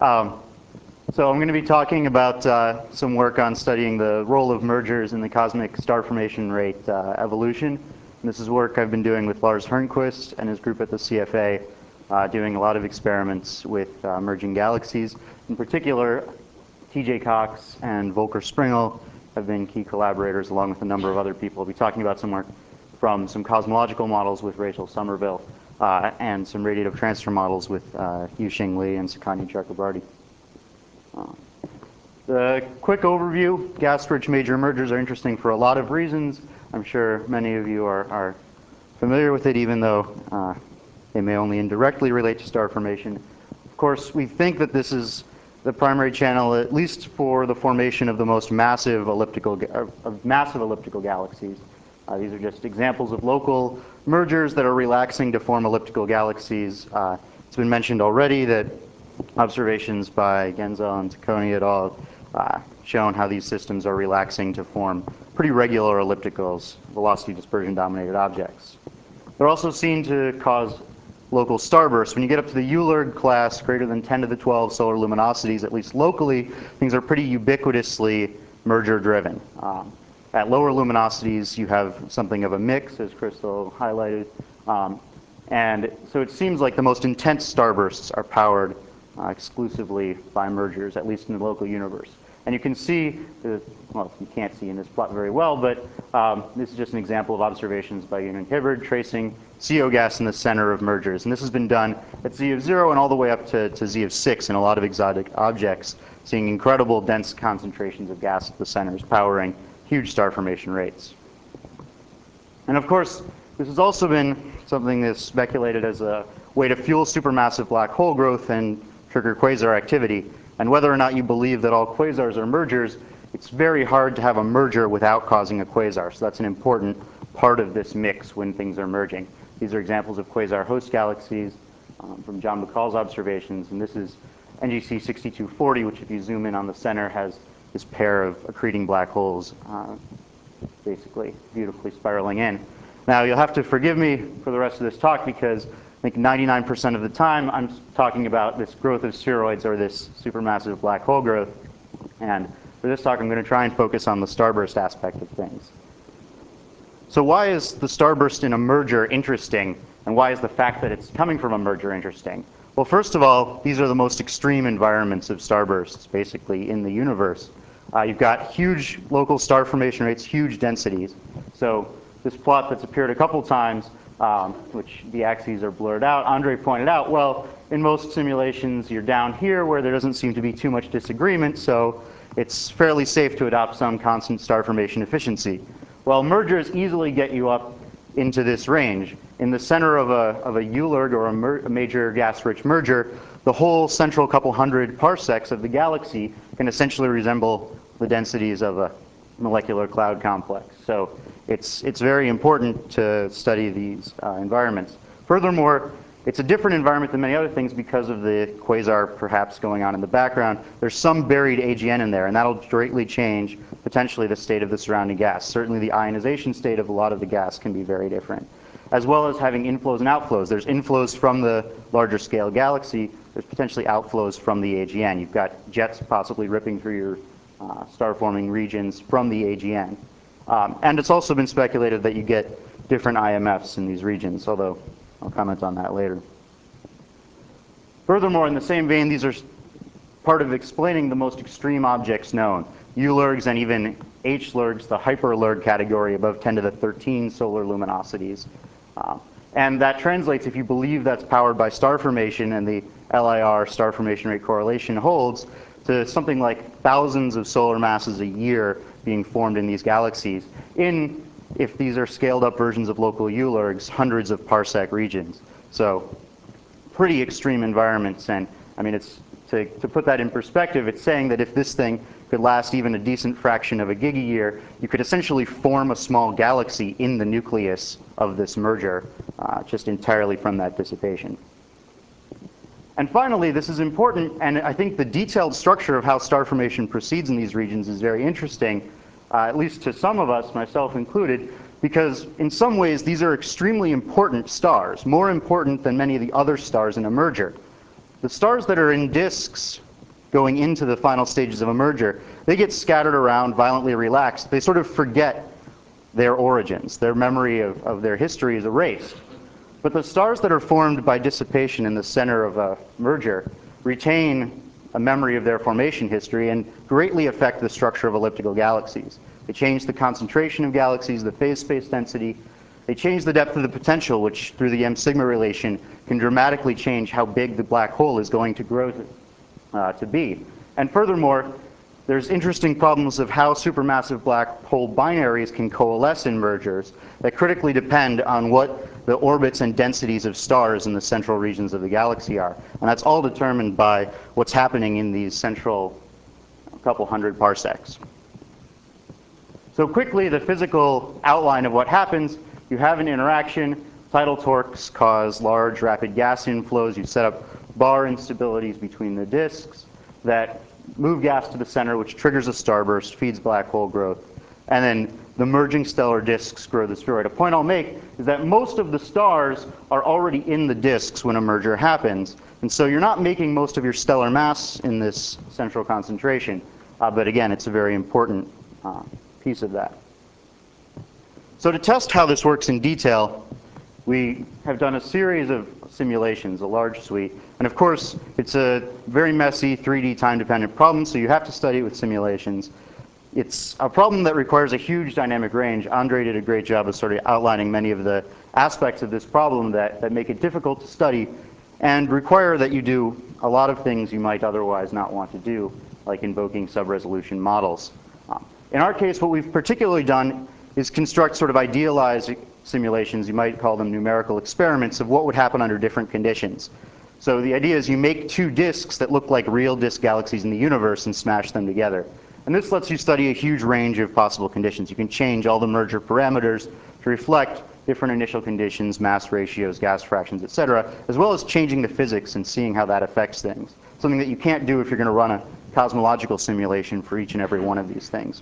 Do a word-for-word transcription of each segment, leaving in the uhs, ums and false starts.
Um, so I'm going to be talking about uh, some work on studying the role of mergers in the cosmic star formation rate uh, evolution. And this is work I've been doing with Lars Hörnquist and his group at the C F A, uh, doing a lot of experiments with uh, merging galaxies. In particular, T J Cox and Volker Springel have been key collaborators, along with a number of other people. We'll be talking about some work from some cosmological models with Rachel Somerville, uh, and some radiative transfer models with uh, Yuxing Li and Sukhanyu Chakrabarty. Uh, the quick overview: gas-rich major mergers are interesting for a lot of reasons. I'm sure many of you are, are familiar with it, even though uh, they may only indirectly relate to star formation. Of course, we think that this is the primary channel, at least for the formation of the most massive elliptical, of massive elliptical galaxies. Uh, these are just examples of local mergers that are relaxing to form elliptical galaxies. Uh, it's been mentioned already that observations by Genzel and Tacconi et al. Uh, shown how these systems are relaxing to form pretty regular ellipticals, velocity dispersion dominated objects. They're also seen to cause local starbursts. When you get up to the ULERG class, greater than ten to the twelve solar luminosities, at least locally, things are pretty ubiquitously merger driven. Um, At lower luminosities, you have something of a mix, as Crystal highlighted. Um, and so it seems like the most intense starbursts are powered uh, exclusively by mergers, at least in the local universe. And you can see, the, well, you can't see in this plot very well, but um, this is just an example of observations by Yoon and Hibbard tracing C O gas in the center of mergers. And this has been done at Z of zero and all the way up to, to Z of six in a lot of exotic objects, seeing incredible dense concentrations of gas at the centers, powering huge star formation rates. And of course, this has also been something that's speculated as a way to fuel supermassive black hole growth and trigger quasar activity. And whether or not you believe that all quasars are mergers, it's very hard to have a merger without causing a quasar. So that's an important part of this mix when things are merging. These are examples of quasar host galaxies um, from John McCall's observations. And this is N G C sixty-two forty, which if you zoom in on the center has this pair of accreting black holes, uh, basically beautifully spiraling in. Now, you'll have to forgive me for the rest of this talk because I think ninety-nine percent of the time I'm talking about this growth of spheroids or this supermassive black hole growth. And for this talk, I'm going to try and focus on the starburst aspect of things. So why is the starburst in a merger interesting? And why is the fact that it's coming from a merger interesting? Well, first of all, these are the most extreme environments of starbursts, basically, in the universe. Uh, you've got huge local star formation rates, huge densities. So this plot that's appeared a couple times, um, which the axes are blurred out, Andre pointed out, well, in most simulations, you're down here where there doesn't seem to be too much disagreement, so it's fairly safe to adopt some constant star formation efficiency. Well, mergers easily get you up into this range. In the center of a, of a ULERG or a, mer a major gas-rich merger, the whole central couple hundred parsecs of the galaxy can essentially resemble the densities of a molecular cloud complex. So it's, it's very important to study these uh, environments. Furthermore, it's a different environment than many other things because of the quasar perhaps going on in the background. There's some buried A G N in there, and that'll greatly change potentially the state of the surrounding gas. Certainly the ionization state of a lot of the gas can be very different, as well as having inflows and outflows. There's inflows from the larger scale galaxy. There's potentially outflows from the A G N. You've got jets possibly ripping through your uh, star-forming regions from the A G N. Um, and it's also been speculated that you get different I M Fs in these regions, although I'll comment on that later. Furthermore, in the same vein, these are part of explaining the most extreme objects known. ULERGs and even H-LERGs, the hyper-LERG category above ten to the thirteen solar luminosities. Um, and that translates, if you believe that's powered by star formation and the L I R star formation rate correlation holds, to something like thousands of solar masses a year being formed in these galaxies in, if these are scaled up versions of local ULERGs, hundreds of parsec regions. So pretty extreme environments. And I mean, it's to, to put that in perspective, it's saying that if this thing could last even a decent fraction of a gigayear, you could essentially form a small galaxy in the nucleus of this merger, uh, just entirely from that dissipation. And finally, this is important, and I think the detailed structure of how star formation proceeds in these regions is very interesting, uh, at least to some of us, myself included, because in some ways these are extremely important stars, more important than many of the other stars in a merger. The stars that are in disks going into the final stages of a merger, they get scattered around, violently relaxed. They sort of forget their origins. Their memory of, of their history is erased. But the stars that are formed by dissipation in the center of a merger retain a memory of their formation history and greatly affect the structure of elliptical galaxies. They change the concentration of galaxies, the phase space density. They change the depth of the potential, which through the M-sigma relation can dramatically change how big the black hole is going to grow to, uh, to be. And furthermore, there's interesting problems of how supermassive black hole binaries can coalesce in mergers that critically depend on what the orbits and densities of stars in the central regions of the galaxy are. And that's all determined by what's happening in these central couple hundred parsecs. So quickly, the physical outline of what happens: you have an interaction. Tidal torques cause large, rapid gas inflows. You set up bar instabilities between the disks that move gas to the center, which triggers a starburst, feeds black hole growth. And then the merging stellar disks grow the spheroid. A point I'll make is that most of the stars are already in the disks when a merger happens. And so you're not making most of your stellar mass in this central concentration. Uh, but again, it's a very important uh, piece of that. So to test how this works in detail, we have done a series of simulations, a large suite. And of course, it's a very messy three D time-dependent problem, so you have to study it with simulations. It's a problem that requires a huge dynamic range. Andre did a great job of sort of outlining many of the aspects of this problem that, that make it difficult to study and require that you do a lot of things you might otherwise not want to do, like invoking sub-resolution models. Um, in our case, what we've particularly done is construct sort of idealized simulations. You might call them numerical experiments of what would happen under different conditions. So the idea is you make two disks that look like real disk galaxies in the universe and smash them together. And this lets you study a huge range of possible conditions. You can change all the merger parameters to reflect different initial conditions, mass ratios, gas fractions, et cetera, as well as changing the physics and seeing how that affects things. Something that you can't do if you're going to run a cosmological simulation for each and every one of these things.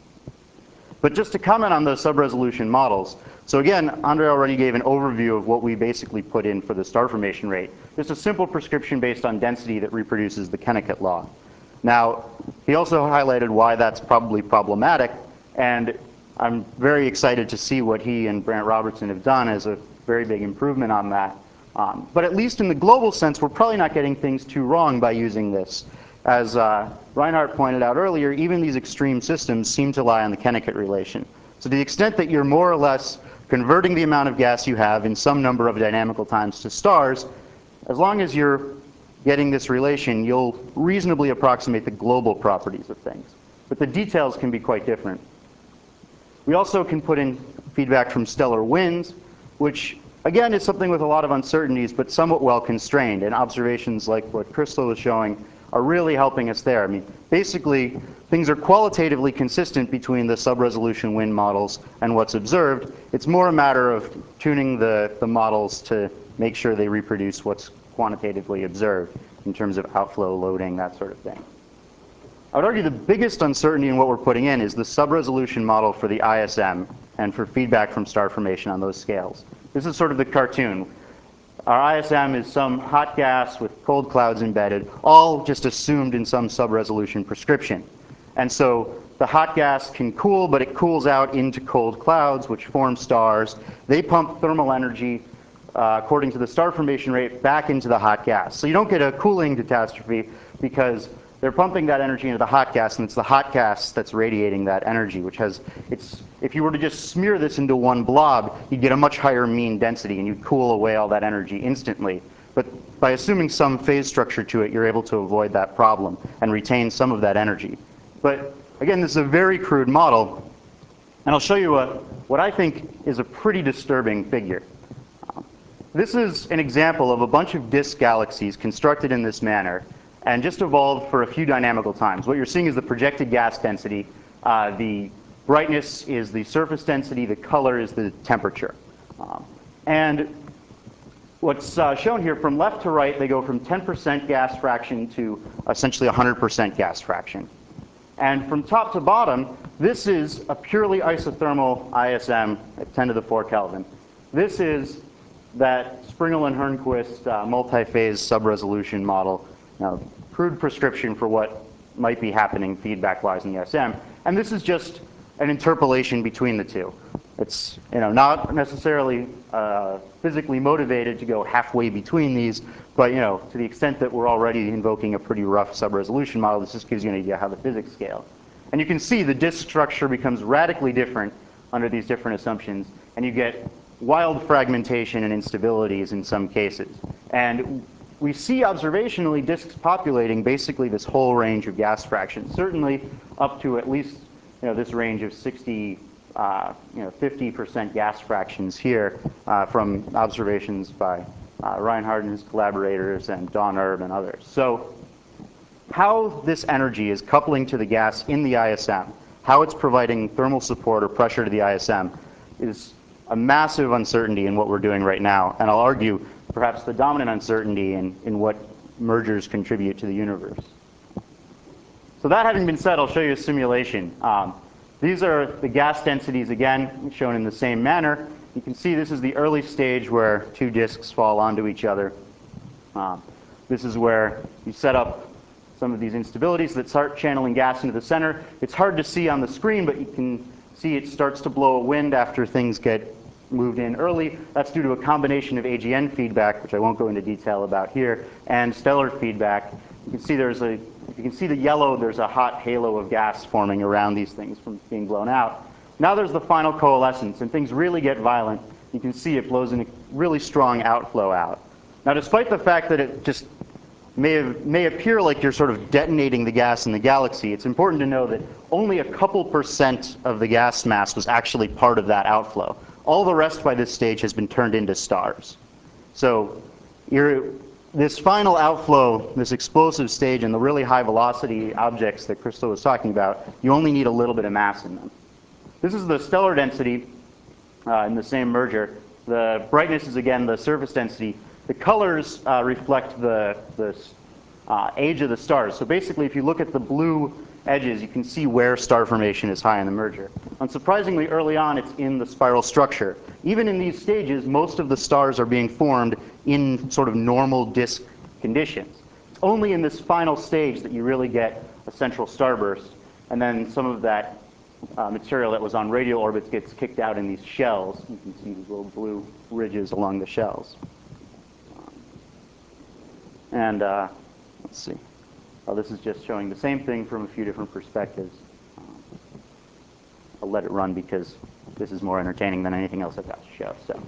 But just to comment on those sub-resolution models, so again, Andre already gave an overview of what we basically put in for the star formation rate. Just a simple prescription based on density that reproduces the Kennicut law. Now, he also highlighted why that's probably problematic, and I'm very excited to see what he and Brant Robertson have done as a very big improvement on that. Um, but at least in the global sense, we're probably not getting things too wrong by using this. As uh, Reinhardt pointed out earlier, even these extreme systems seem to lie on the Kennicut relation. So to the extent that you're more or less converting the amount of gas you have in some number of dynamical times to stars, as long as you're getting this relation, you'll reasonably approximate the global properties of things. But the details can be quite different. We also can put in feedback from stellar winds, which again is something with a lot of uncertainties, but somewhat well constrained. And observations like what Crystal was showing are really helping us there. I mean, basically, things are qualitatively consistent between the sub-resolution wind models and what's observed. It's more a matter of tuning the, the models to make sure they reproduce what's quantitatively observed in terms of outflow, loading, that sort of thing. I would argue the biggest uncertainty in what we're putting in is the sub-resolution model for the I S M and for feedback from star formation on those scales. This is sort of the cartoon. Our I S M is some hot gas with cold clouds embedded, all just assumed in some sub-resolution prescription. And so the hot gas can cool, but it cools out into cold clouds, which form stars. They pump thermal energy, uh, according to the star formation rate, back into the hot gas. So you don't get a cooling catastrophe because they're pumping that energy into the hot gas, and it's the hot gas that's radiating that energy, which has, it's, if you were to just smear this into one blob, you'd get a much higher mean density, and you'd cool away all that energy instantly. But by assuming some phase structure to it, you're able to avoid that problem and retain some of that energy. But again, this is a very crude model, and I'll show you a, what I think is a pretty disturbing figure. This is an example of a bunch of disk galaxies constructed in this manner and just evolved for a few dynamical times. What you're seeing is the projected gas density. Uh, the brightness is the surface density. The color is the temperature. Um, and what's uh, shown here, from left to right, they go from ten percent gas fraction to essentially one hundred percent gas fraction. And from top to bottom, this is a purely isothermal I S M at ten to the four Kelvin. This is that Springel and Hernquist uh, multi-phase sub-resolution model. Now, crude prescription for what might be happening feedback-wise in the I S M. And this is just an interpolation between the two. It's you know, not necessarily uh, physically motivated to go halfway between these, but you know, to the extent that we're already invoking a pretty rough sub-resolution model, this just gives you an idea how the physics scale. And you can see the disk structure becomes radically different under these different assumptions, and you get wild fragmentation and instabilities in some cases. And we see observationally disks populating basically this whole range of gas fractions, certainly up to at least you know, this range of sixty, uh, you know, fifty percent gas fractions here uh, from observations by uh, Reinhard and his collaborators and Don Erb and others. So how this energy is coupling to the gas in the I S M, how it's providing thermal support or pressure to the I S M is a massive uncertainty in what we're doing right now. And I'll argue perhaps the dominant uncertainty in, in what mergers contribute to the universe. So that having been said, I'll show you a simulation. Um, these are the gas densities, again, shown in the same manner. You can see this is the early stage where two disks fall onto each other. Um, this is where you set up some of these instabilities that start channeling gas into the center. It's hard to see on the screen, but you can see it starts to blow a wind after things get moved in early. That's due to a combination of A G N feedback, which I won't go into detail about here, and stellar feedback. You can see there's a, if you can see the yellow, there's a hot halo of gas forming around these things from being blown out. Now there's the final coalescence, and things really get violent. You can see it blows in a really strong outflow out. Now, despite the fact that it just may, have, may appear like you're sort of detonating the gas in the galaxy, it's important to know that only a couple percent of the gas mass was actually part of that outflow. All the rest by this stage has been turned into stars. So you're, this final outflow, this explosive stage, and the really high velocity objects that Crystal was talking about, you only need a little bit of mass in them. This is the stellar density uh, in the same merger. The brightness is, again, the surface density. The colors uh, reflect the, the uh, age of the stars. So basically, if you look at the blue edges, you can see where star formation is high in the merger. Unsurprisingly, early on, it's in the spiral structure. Even in these stages, most of the stars are being formed in sort of normal disk conditions. It's only in this final stage that you really get a central starburst, and then some of that uh, material that was on radial orbits gets kicked out in these shells. You can see these little blue ridges along the shells. And uh, let's see. Oh, this is just showing the same thing from a few different perspectives. Um, I'll let it run because this is more entertaining than anything else I've got to show. So.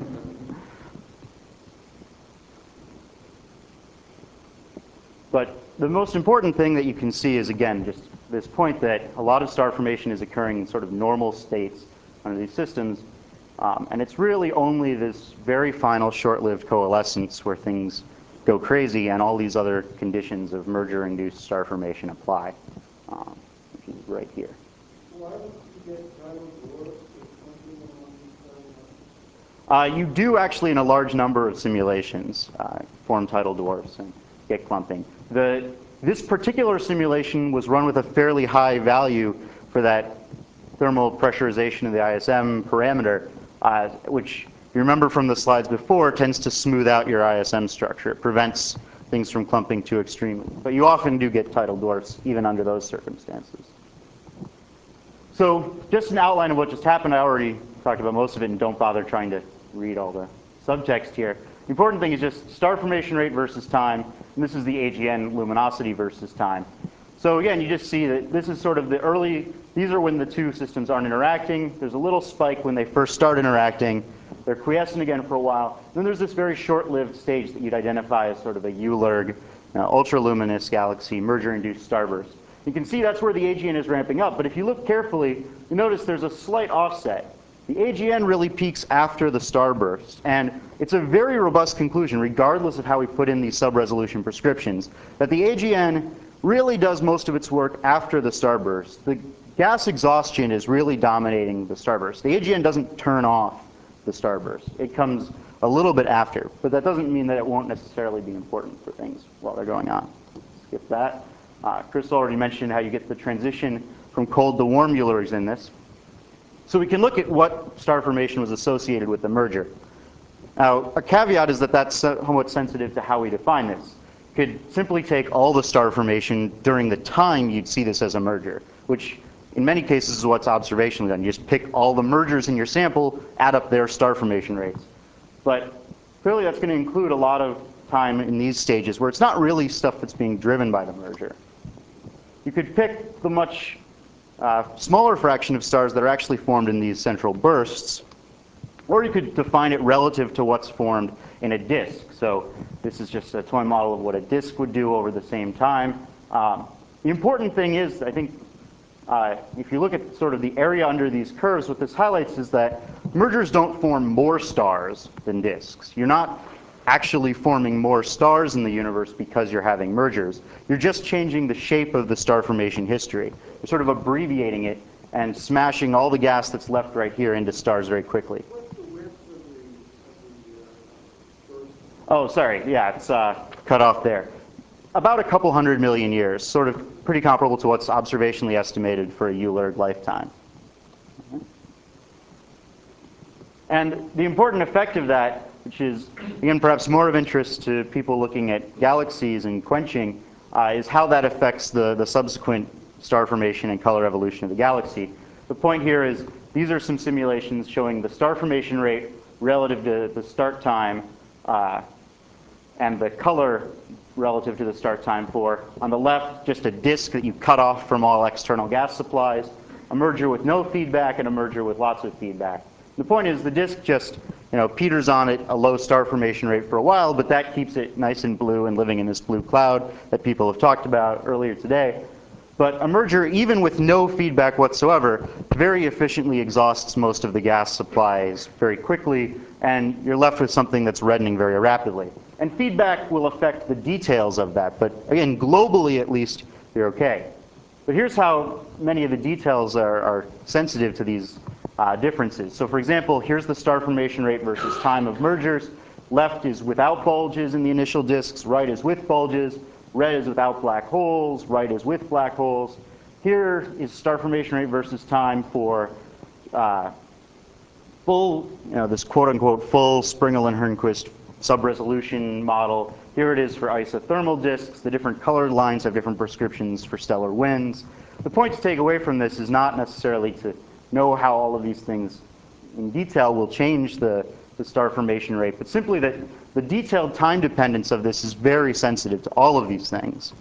But the most important thing that you can see is, again, just this point that a lot of star formation is occurring in sort of normal states under these systems. Um, and it's really only this very final short-lived coalescence where things go crazy and all these other conditions of merger-induced star formation apply, um, which is right here. Why don't you get tidal dwarfs or something along these lines? Uh, you do actually, in a large number of simulations, uh, form tidal dwarfs and get clumping. The, this particular simulation was run with a fairly high value for that thermal pressurization of the I S M parameter, uh, which, if you remember from the slides before, tends to smooth out your I S M structure. It prevents things from clumping too extremely. But you often do get tidal dwarfs, even under those circumstances. So just an outline of what just happened. I already talked about most of it, and don't bother trying to read all the subtext here. The important thing is just star formation rate versus time, and this is the A G N luminosity versus time. So again, you just see that this is sort of the early, these are when the two systems aren't interacting. There's a little spike when they first start interacting. They're quiescent again for a while. Then there's this very short-lived stage that you'd identify as sort of a U L R G, uh, ultraluminous galaxy, merger-induced starburst. You can see that's where the A G N is ramping up, but if you look carefully, you notice there's a slight offset. The A G N really peaks after the starburst, and it's a very robust conclusion, regardless of how we put in these sub-resolution prescriptions, that the A G N really does most of its work after the starburst. The gas exhaustion is really dominating the starburst. The A G N doesn't turn off the starburst. It comes a little bit after, but that doesn't mean that it won't necessarily be important for things while they're going on. Skip that. Uh, Chris already mentioned how you get the transition from cold to warm U L R Gs in this. So we can look at what star formation was associated with the merger. Now, a caveat is that that's somewhat sensitive to how we define this. could simply take all the star formation during the time you'd see this as a merger, which in many cases is what's observationally done. You just pick all the mergers in your sample, add up their star formation rates. But clearly that's going to include a lot of time in these stages where it's not really stuff that's being driven by the merger. You could pick the much uh, smaller fraction of stars that are actually formed in these central bursts, or you could define it relative to what's formed in a disk. So this is just a toy model of what a disk would do over the same time. Um, the important thing is, I think, uh, if you look at sort of the area under these curves, what this highlights is that mergers don't form more stars than disks. You're not actually forming more stars in the universe because you're having mergers. You're just changing the shape of the star formation history. You're sort of abbreviating it and smashing all the gas that's left right here into stars very quickly. What's the width of the, of the uh, burst? Oh, sorry. Yeah, it's uh, cut off there. About a couple hundred million years, sort of pretty comparable to what's observationally estimated for a ULIRG lifetime. And the important effect of that, which is, again, perhaps more of interest to people looking at galaxies and quenching, uh, is how that affects the, the subsequent star formation and color evolution of the galaxy. The point here is these are some simulations showing the star formation rate relative to the start time uh, and the color relative to the start time for, on the left, just a disk that you cut off from all external gas supplies, a merger with no feedback, and a merger with lots of feedback. The point is the disk just, you know, peters on at a low star formation rate for a while, but that keeps it nice and blue and living in this blue cloud that people have talked about earlier today. But a merger, even with no feedback whatsoever, very efficiently exhausts most of the gas supplies very quickly, and you're left with something that's reddening very rapidly. And feedback will affect the details of that, but again, globally at least, you're okay. But here's how many of the details are, are sensitive to these uh, differences. So for example, here's the star formation rate versus time of mergers. Left is without bulges in the initial disks, right is with bulges. Red is without black holes, right is with black holes. Here is star formation rate versus time for uh, full, you know, this quote-unquote full Springel-Hernquist sub-resolution model. Here it is for isothermal disks. The different colored lines have different prescriptions for stellar winds. The point to take away from this is not necessarily to know how all of these things in detail will change the, the star formation rate, but simply that the detailed time dependence of this is very sensitive to all of these things.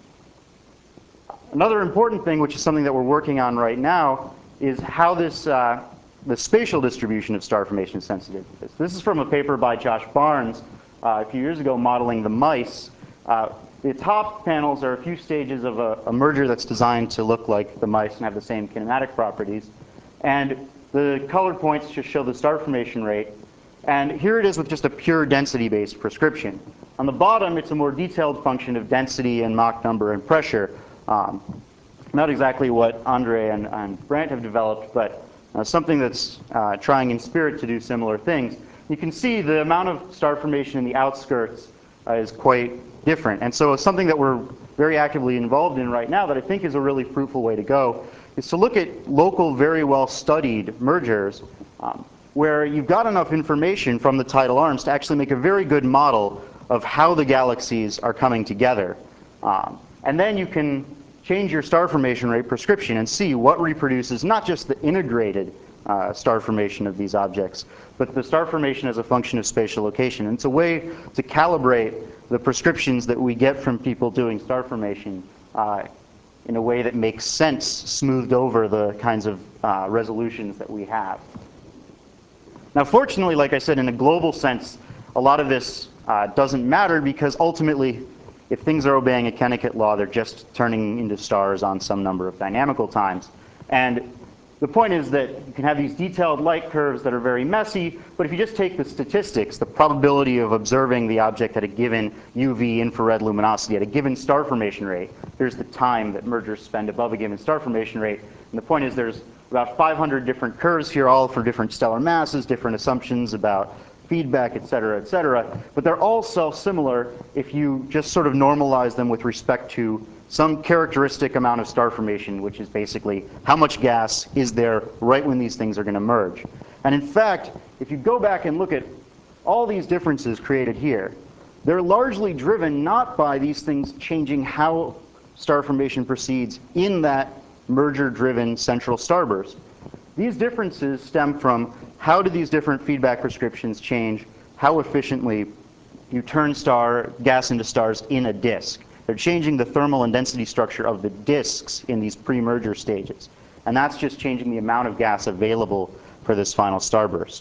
Another important thing, which is something that we're working on right now, is how this, uh, the spatial distribution of star formation is sensitive to this. This is from a paper by Josh Barnes uh, a few years ago modeling the mice. Uh, the top panels are a few stages of a, a merger that's designed to look like the mice and have the same kinematic properties. And the colored points just show the star formation rate. And here it is with just a pure density-based prescription. On the bottom, it's a more detailed function of density and Mach number and pressure. Um, not exactly what Andre and, and Brandt have developed, but uh, something that's uh, trying in spirit to do similar things. You can see the amount of star formation in the outskirts uh, is quite different. And so something that we're very actively involved in right now that I think is a really fruitful way to go is to look at local, very well-studied mergers um, where you've got enough information from the tidal arms to actually make a very good model of how the galaxies are coming together. Um, and then you can change your star formation rate prescription and see what reproduces not just the integrated uh, star formation of these objects, but the star formation as a function of spatial location. And it's a way to calibrate the prescriptions that we get from people doing star formation uh, in a way that makes sense, smoothed over the kinds of uh, resolutions that we have. Now, fortunately, like I said, in a global sense, a lot of this uh, doesn't matter because ultimately, if things are obeying a Kennicut law, they're just turning into stars on some number of dynamical times. And the point is that you can have these detailed light curves that are very messy, but if you just take the statistics, the probability of observing the object at a given U V infrared luminosity at a given star formation rate, here's the time that mergers spend above a given star formation rate. And the point is there's about five hundred different curves here, all for different stellar masses, different assumptions about feedback, et cetera, et cetera. But they're all self-similar if you just sort of normalize them with respect to some characteristic amount of star formation, which is basically how much gas is there right when these things are going to merge. And in fact, if you go back and look at all these differences created here, they're largely driven not by these things changing how star formation proceeds in that merger-driven central starburst. These differences stem from how do these different feedback prescriptions change, how efficiently you turn star gas into stars in a disk. They're changing the thermal and density structure of the disks in these pre-merger stages. And that's just changing the amount of gas available for this final starburst.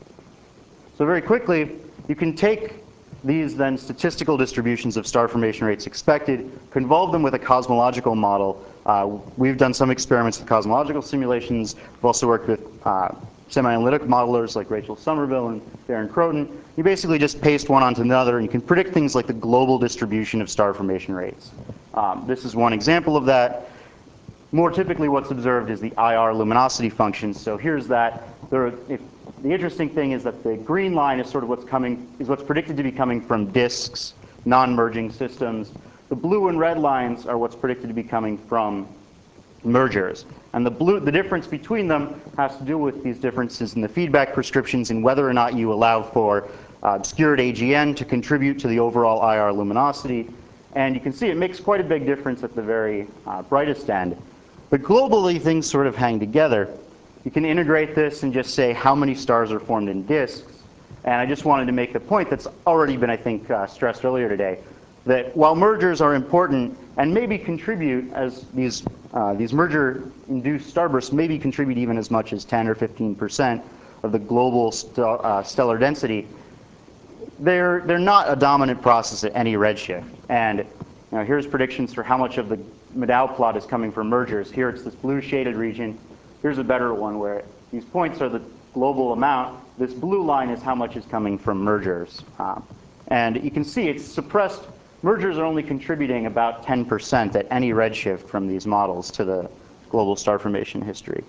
So very quickly, you can take these then statistical distributions of star formation rates expected, convolve them with a cosmological model. Uh, we've done some experiments with cosmological simulations. We've also worked with uh, semi-analytic modelers like Rachel Somerville and Darren Croton. You basically just paste one onto another, and you can predict things like the global distribution of star formation rates. Um, this is one example of that. More typically, what's observed is the I R luminosity function. So here's that. There are, if, the interesting thing is that the green line is sort of what's coming, is what's predicted to be coming from disks, non-merging systems. The blue and red lines are what's predicted to be coming from mergers. And the blue, the difference between them has to do with these differences in the feedback prescriptions and whether or not you allow for uh, obscured A G N to contribute to the overall I R luminosity. And you can see it makes quite a big difference at the very uh, brightest end. But globally, things sort of hang together. You can integrate this and just say how many stars are formed in disks. And I just wanted to make the point that's already been, I think, uh, stressed earlier today, that while mergers are important and maybe contribute as these, uh, these merger-induced starbursts maybe contribute even as much as ten or fifteen percent of the global st uh, stellar density, they're, they're not a dominant process at any redshift. And you know, here's predictions for how much of the Maddow plot is coming from mergers. Here it's this blue shaded region. Here's a better one where these points are the global amount. This blue line is how much is coming from mergers. Um, and you can see it's suppressed. Mergers are only contributing about ten percent at any redshift from these models to the global star formation history.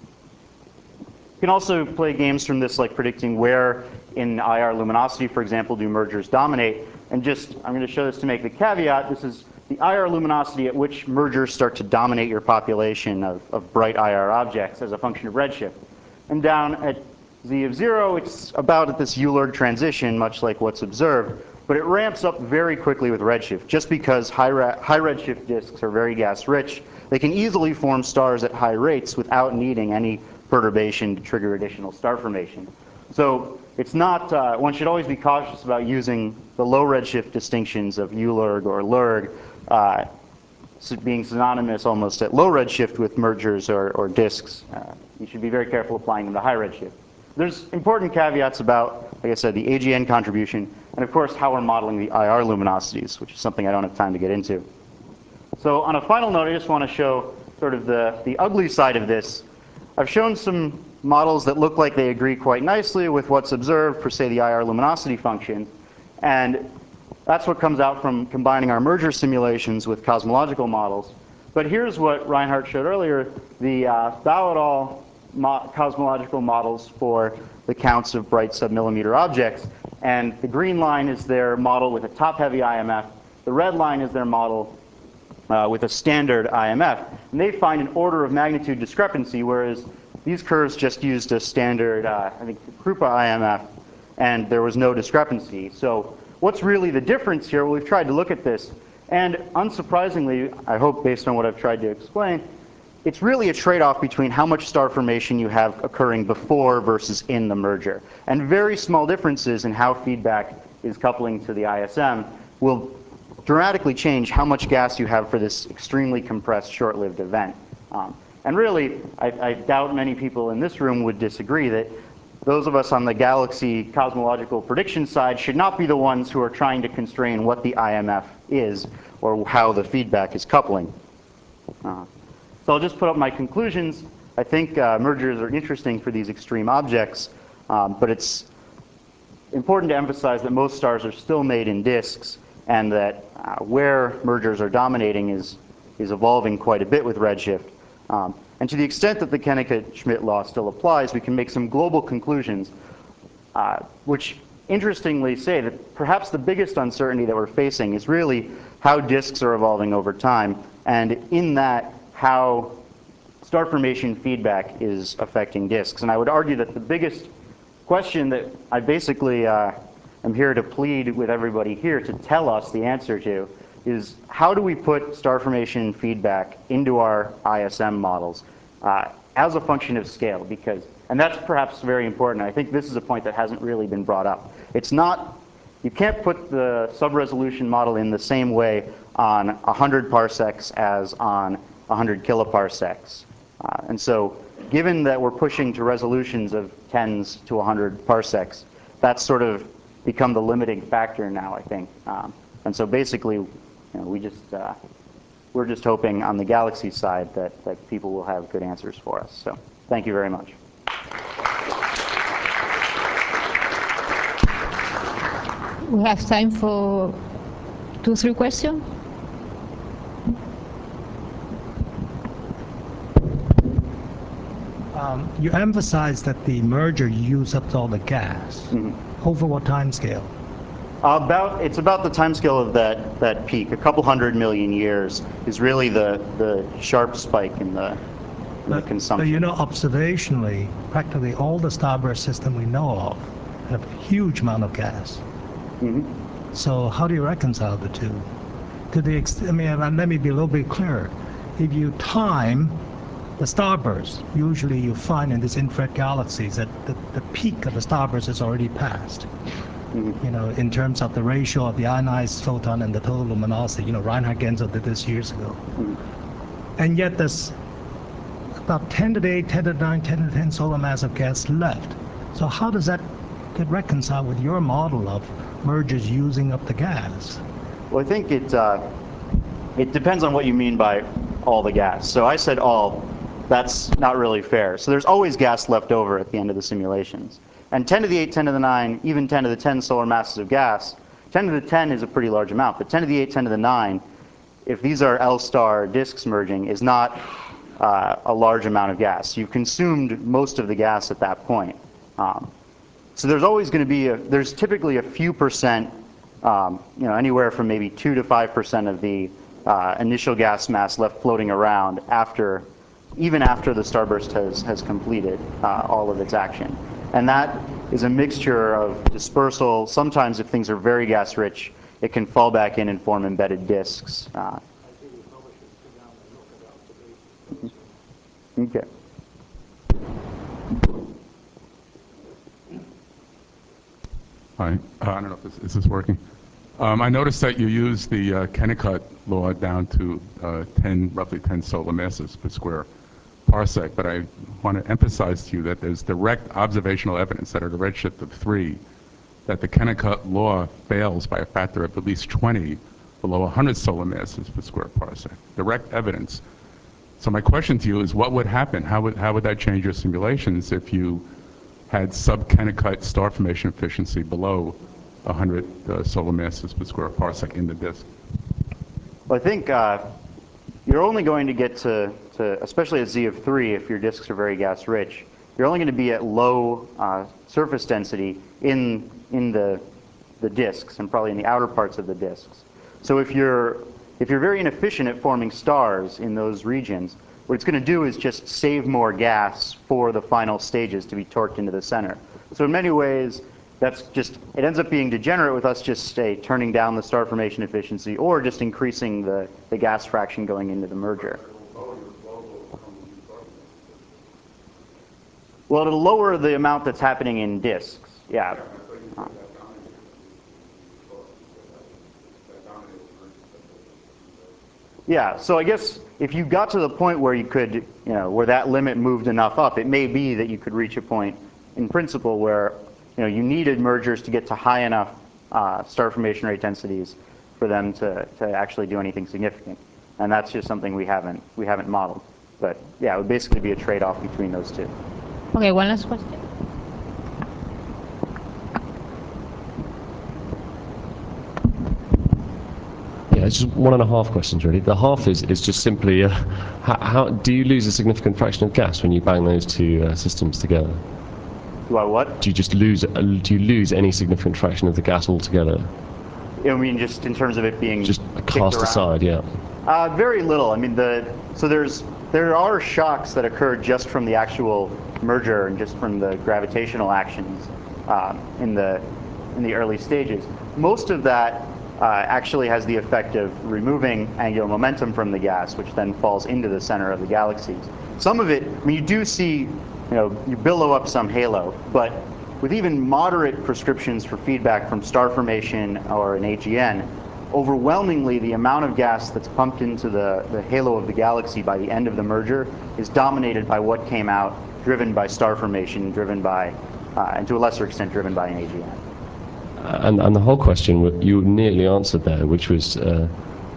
You can also play games from this, like predicting where in I R luminosity, for example, do mergers dominate. And just, I'm going to show this to make the caveat. This is the I R luminosity at which mergers start to dominate your population of, of bright I R objects as a function of redshift. And down at z of zero, it's about at this Euler transition, much like what's observed. But it ramps up very quickly with redshift, just because high, high redshift disks are very gas rich. They can easily form stars at high rates without needing any perturbation to trigger additional star formation. So it's not, uh, one should always be cautious about using the low redshift distinctions of U L E R G or L U R G uh, being synonymous almost at low redshift with mergers or, or disks. Uh, you should be very careful applying them to high redshift. There's important caveats about, like I said, the A G N contribution, and of course how we're modeling the I R luminosities, which is something I don't have time to get into. So on a final note, I just want to show sort of the, the ugly side of this. I've shown some models that look like they agree quite nicely with what's observed for, say, the I R luminosity function. And that's what comes out from combining our merger simulations with cosmological models. But here's what Reinhardt showed earlier, the uh, Bao et al. Mo cosmological models for the counts of bright submillimeter objects. And the green line is their model with a top-heavy I M F. The red line is their model uh, with a standard I M F. And they find an order of magnitude discrepancy, whereas these curves just used a standard, uh, I think, Krupa I M F, and there was no discrepancy. So what's really the difference here? Well, we've tried to look at this. And unsurprisingly, I hope based on what I've tried to explain, it's really a trade-off between how much star formation you have occurring before versus in the merger. And very small differences in how feedback is coupling to the I S M will dramatically change how much gas you have for this extremely compressed, short-lived event. Um, and really, I, I doubt many people in this room would disagree that those of us on the galaxy cosmological prediction side should not be the ones who are trying to constrain what the I M F is or how the feedback is coupling. Uh, So I'll just put up my conclusions. I think uh, mergers are interesting for these extreme objects, um, but it's important to emphasize that most stars are still made in disks, and that uh, where mergers are dominating is, is evolving quite a bit with redshift. Um, and to the extent that the Koenig-Schmidt law still applies, we can make some global conclusions, uh, which interestingly say that perhaps the biggest uncertainty that we're facing is really how disks are evolving over time, and in that, how star formation feedback is affecting disks. And I would argue that the biggest question that I basically uh, am here to plead with everybody here to tell us the answer to is how do we put star formation feedback into our I S M models uh, as a function of scale? Because, and that's perhaps very important. I think this is a point that hasn't really been brought up. It's not, you can't put the sub-resolution model in the same way on one hundred parsecs as on one hundred kiloparsecs. Uh, and so given that we're pushing to resolutions of tens to one hundred parsecs, that's sort of become the limiting factor now, I think. Um, and so basically, you know, we just, uh, we're just hoping on the Galaxy side that, that people will have good answers for us. So thank you very much. We have time for two, three questions. Um, you emphasize that the merger used up all the gas. Mm-hmm. Over what time scale? About, it's about the time scale of that, that peak. A couple hundred million years is really the, the sharp spike in the, in but, the consumption. But you know, observationally, practically all the starburst system we know of have a huge amount of gas. Mm-hmm. So how do you reconcile the two? To the ex I mean, let me be a little bit clearer. If you time the starburst, usually you find in these infrared galaxies that the, the peak of the starburst is already passed. Mm-hmm. You know, in terms of the ratio of the ionized photon and the total luminosity. You know, Reinhard Genzel did this years ago. Mm-hmm. And yet there's about ten to the eight, ten to the nine, ten to the ten solar mass of gas left. So how does that get reconciled with your model of mergers using up the gas? Well, I think it, uh, it depends on what you mean by all the gas. So I said all. That's not really fair. So there's always gas left over at the end of the simulations. And ten to the eight, ten to the nine, even ten to the ten solar masses of gas, ten to the ten is a pretty large amount, but ten to the eight, ten to the nine, if these are L-star disks merging, is not uh, a large amount of gas. You've consumed most of the gas at that point. Um, so there's always going to be, a, there's typically a few percent, um, you know, anywhere from maybe two to five percent of the uh, initial gas mass left floating around after even after the starburst has, has completed uh, all of its action. And that is a mixture of dispersal. Sometimes if things are very gas-rich, it can fall back in and form embedded disks. Uh, okay. Hi. Uh, I don't know if this is this working. Um, I noticed that you use the uh, Kennicutt law down to uh, ten, roughly ten solar masses per square parsec, but I want to emphasize to you that there's direct observational evidence that at a redshift of three, that the Kennicutt law fails by a factor of at least twenty below one hundred solar masses per square parsec. Direct evidence. So my question to you is, what would happen? How would, how would that change your simulations if you had sub-Kennicutt star formation efficiency below one hundred uh, solar masses per square parsec in the disk? Well, I think uh, you're only going to get to, to, especially at Z of three, if your disks are very gas-rich, you're only going to be at low uh, surface density in, in the, the disks and probably in the outer parts of the disks. So if you're, if you're very inefficient at forming stars in those regions, what it's going to do is just save more gas for the final stages to be torqued into the center. So in many ways, that's just, it ends up being degenerate with us just say turning down the star formation efficiency or just increasing the, the gas fraction going into the merger. Well, it'll lower the amount that's happening in disks, yeah. Uh, Yeah, so I guess if you got to the point where you could, you know, where that limit moved enough up, it may be that you could reach a point in principle where, you know, you needed mergers to get to high enough uh, star formation rate densities for them to, to actually do anything significant. And that's just something we haven't, we haven't modeled. But yeah, it would basically be a trade-off between those two. Okay, one last question. Yeah, it's just one and a half questions really. The half is, is just simply, uh, how, how do you lose a significant fraction of gas when you bang those two uh, systems together? Do I what? Do you just lose, uh, do you lose any significant fraction of the gas altogether? I mean, just in terms of it being just cast aside, yeah. Uh, very little. I mean, the so there's there are shocks that occur just from the actual merger and just from the gravitational actions um, in the in the early stages. Most of that uh, actually has the effect of removing angular momentum from the gas, which then falls into the center of the galaxies. Some of it, I mean, you do see, you know, you billow up some halo, but with even moderate prescriptions for feedback from star formation or an A G N, overwhelmingly the amount of gas that's pumped into the, the halo of the galaxy by the end of the merger is dominated by what came out, driven by star formation, driven by, uh, and to a lesser extent, driven by an A G N. And, and the whole question you nearly answered there, which was uh,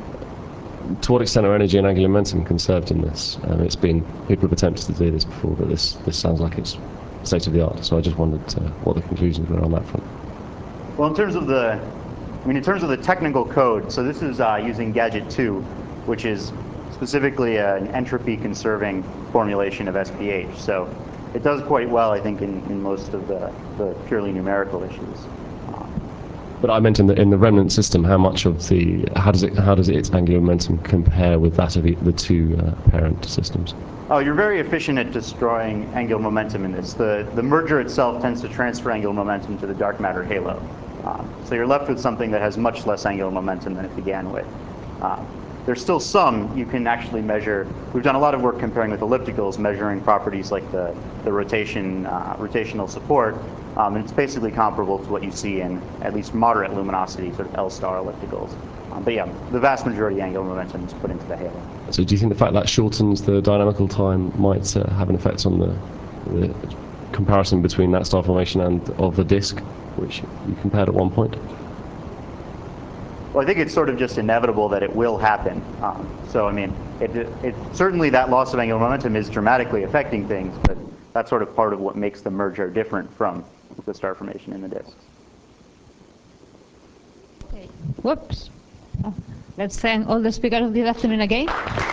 to what extent are energy and angular momentum conserved in this? Um, it's been, people have attempted to do this before, but this, this sounds like it's state of the art. So I just wondered uh, what the conclusions were on that front. Well, in terms of the, I mean, in terms of the technical code, so this is uh, using Gadget two, which is specifically an entropy conserving formulation of S P H. So it does quite well, I think, in, in most of the, the purely numerical issues. But I meant in the in the remnant system, how much of the how does it how does its angular momentum compare with that of the, the two uh, parent systems? Oh, you're very efficient at destroying angular momentum in this. The the merger itself tends to transfer angular momentum to the dark matter halo, um, so you're left with something that has much less angular momentum than it began with. Um, there's still some you can actually measure. We've done a lot of work comparing with ellipticals, measuring properties like the the rotation uh, rotational support. Um, and it's basically comparable to what you see in at least moderate luminosity, sort of L-star ellipticals. Um, but yeah, the vast majority of angular momentum is put into the halo. So do you think the fact that shortens the dynamical time might uh, have an effect on the, the comparison between that star formation and of the disk, which you compared at one point? Well, I think it's sort of just inevitable that it will happen. Um, so, I mean, it, it, certainly that loss of angular momentum is dramatically affecting things, but that's sort of part of what makes the merger different from the star formation in the disks. Okay. Whoops. Oh, let's thank all the speakers of this afternoon again.